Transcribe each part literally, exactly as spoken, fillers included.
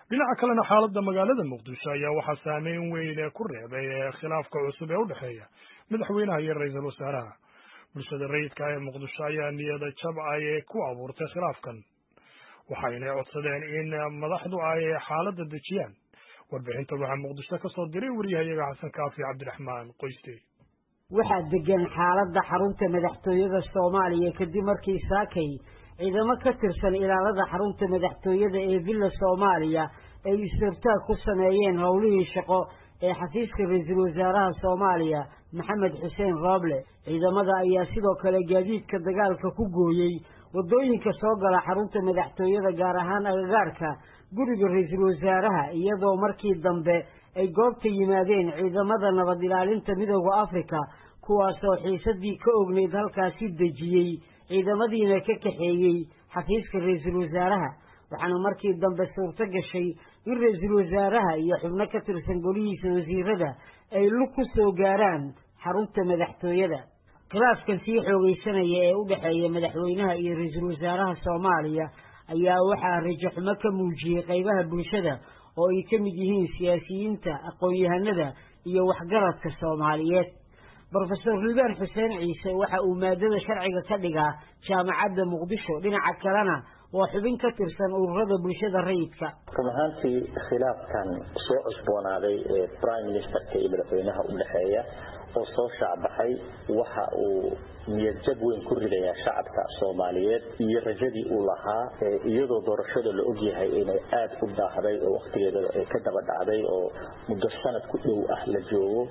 dhinaca kalena xaaladda magaalada muqdisho ayaa waxaa saameyn weyn ku reebay khilaafka cusub ee u dhexeeya madaxweynaha iyo ra-iisul wasaaraha. bulshada rayidka ee muqdisho ayaa niyada jab ay ku abuurtay khilaafkan, waxayna codsadeen in madaxdu ay xaaladda dejiyaan. warbixinta waxaa muqdisho ka soo diray wariyahayaga xasan kaafi cabdiraxmaan qoyste. waxaa degan xaaladda xarunta madaxtooyada Soomaaliya kadib markii saakay ciidamo ka tirsan ilaalada xarunta madaxtooyada ee Villa Soomaaliya ay isirtaag ku sameeyeen howlihii shaqo ee xafiiska ra-iisul wasaaraha Soomaaliya Maxamed Xuseen Roble. ciidamada ayaa sidoo kale gaadiidka dagaalka ku gooyay wadooyinka soo gala xarunta madaxtooyada gaar ahaan agagaarka guriga ra-iisul wasaaraha, iyadoo markii dambe ay goobta yimaadeen ciidamada nabad ilaalinta midowga Afrika kuwaasoo xiisadii ka ogneyd halkaasi dejiyey ciidamadiina ka kaxeeyey xafiiska ra-iisul wasaaraha. waxaana markii dambe suurto gashay in ra-iisul wasaaraha iyo xubno ka tirsan golihiisa wasiirada ay lug ku soo gaaraan xarunta madaxtooyada. khilaafkan sii xoogaysanaya ee u dhexeeya madaxweynaha iyo ra-iisul wasaaraha Soomaaliya ayaa waxaa rajo xumo ka muujiyey qaybaha bulshada oo ay ka mid yihiin siyaasiyiinta, aqoon-yahanada iyo waxgaradka Soomaaliyeed. Professor Liban Xuseen Ciise waxa uu maadada sharciga ka dhigaa jaamacadda Muqdisho, dhinaca kalena waa xubin ka tirsan ururada bulshada rayidka. rumaantii khilaafkan soo cusboonaaday ee prime ministerka iyo madaxweynaha u dhaxeeya oo soo shacbaxay waxa uu niyad jab weyn ku ridayaa shacabka Soomaaliyeed iyo rajadii uu lahaa, iyadoo doorashada la ogyahay inay aad u daahday oo waqtigeeda ay ka daba dhacday oo muddo sanad ku dhow ah la joogo,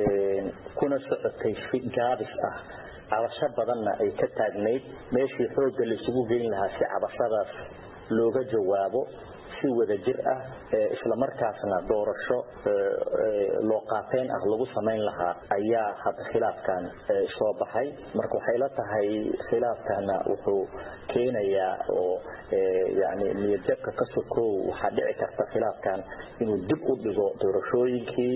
kuna socotay si gaabis ah. cabasho badanna ay ka taagnayd meeshii xoogga la isugu gelin lahaa si cabashadaas looga jawaabo si wada jir ah, isla markaasna doorasho loo qaateen ah lagu sameyn lahaa ayaa hadda khilaafkan soo baxay. marka waxay la tahay khilaafkana wuxuu keenayaa oo yani niyadjabka ka sokow waxaa dhici karta khilaafkan inuu dib u dhigo doorashooyinkii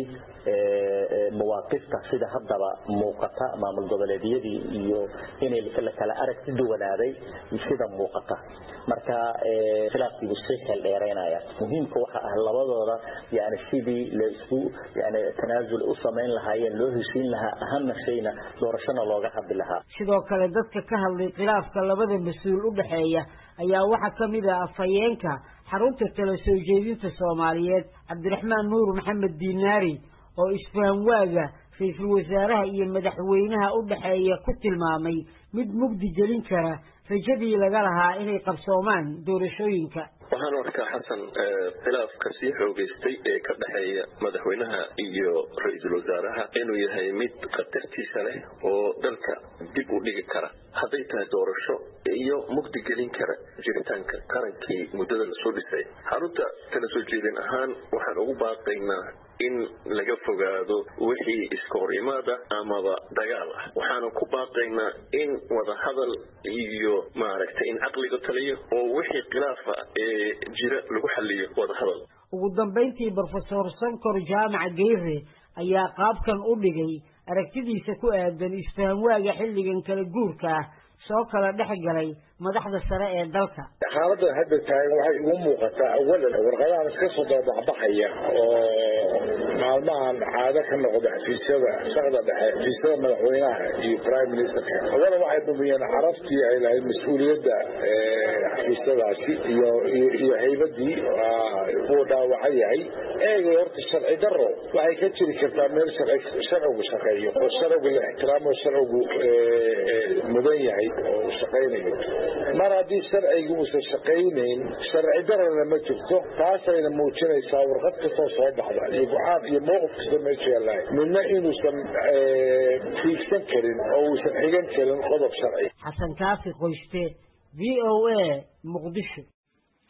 mawaaqifta sida haddaba muuqata maamul goboleedyadii iyo inay la kala aragti duwanaaday sida muuqata. marka khilaafkii si xeel dheereynaya muhiimka waxa ah labadooda yani sidii la isku yani tanaasul u sameyn lahaayeen loo heshiin lahaa ahamna shayna doorashada looga hadli lahaa. sidoo kale dadka ka hadlay khilaafka labada mas'uul u dhaxeeya ayaa waxa kamid ah afayeenka xarunta tala soo jeedinta Soomaaliyeed Cabdiraxmaan Nuur Maxamed Diinaari oo isfaham waaga ra-iisul wasaaraha iyo madaxweynaha u dhaxeeya ku tilmaamay mid mugdi gelin kara rajadii laga lahaa inay qabsoomaan doorashooyinka. waxaan arkaa xasan khilaafka sii xoogaystay ee ka dhaxeeya madaxweynaha iyo ra-iisul wasaaraha inuu yahay mid khatartiisa leh oo dalka dib u dhigi kara hadday tahay doorasho iyo mugdi gelin kara jiritaanka qarankii muddada la soo dhisay. xarunta kala soo jeedin ahaan waxaan ugu baaqaynaa in laga fogaado wixii iska hor imaada amaba dagaal ah. waxaana ku baaqaynaa in wada hadal iyo maaragtay in caqliga taliyo oo wixii khilaafa ee jira lagu xalliyo wada hadal. ugu dambeyntii Professor Sankor Jaamac Geyre ayaa qaabkan u dhigay aragtidiisa ku aadan isfaham waaga xilligan kala guurka ah soo kala dhexgalay madaxda sare ee dalka. xaaladda hadda taagan waxay ugu muuqataa awalan warqadaha iska soo baxaya oo maalmahan caado ka noqda xafiisyada shaqada dhexe xafiisyada madaxweynaha iyo prime ministerka. awalan waxay dhumiyeen caraftii ay lahayd mas-uuliyadda xafiisyadaasi iyo iyo haybadii uu dhaawacan yahay. eega horta sharci darro waxay ka jiri kartaa meel sharcigu shaqeeyo oo sharcigu la ixtiraamo sharcigu mudan yahay oo shaqeynayo. mar haddii sharcigu uusan shaqaynayn sharci darrona ma jirto. taasayna muujinaysaa warqad kastoo soo baxda iyo go-aan iyo mowqif kasta meesha yaalahay midna inuusan fiigsan karin oo uusan xigan karin qodob sharci. xasan kaafi qoyste V O A Muqdisho.